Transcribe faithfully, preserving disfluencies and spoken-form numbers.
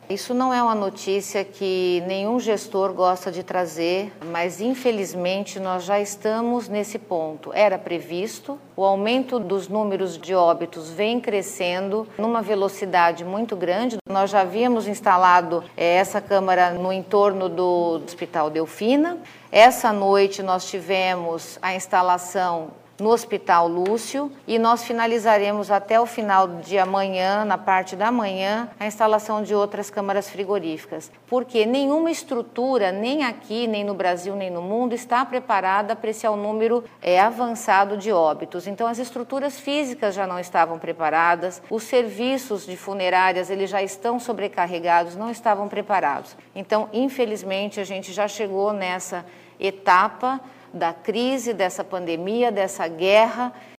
Isso não é uma notícia que nenhum gestor gosta de trazer, mas infelizmente nós já estamos nesse ponto. Era previsto, o aumento dos números de óbitos vem crescendo numa velocidade muito grande. Nós já havíamos instalado é, essa câmara no entorno do Hospital Delfina. Essa noite nós tivemos a instalação no Hospital Lúcio e nós finalizaremos até o final de amanhã, na parte da manhã, a instalação de outras câmaras frigoríficas, porque nenhuma estrutura, nem aqui, nem no Brasil, nem no mundo, está preparada para esse número é, avançado de óbitos. Então as estruturas físicas já não estavam preparadas, os serviços de funerárias eles já estão sobrecarregados, não estavam preparados. Então, infelizmente, a gente já chegou nessa etapa da crise, dessa pandemia, dessa guerra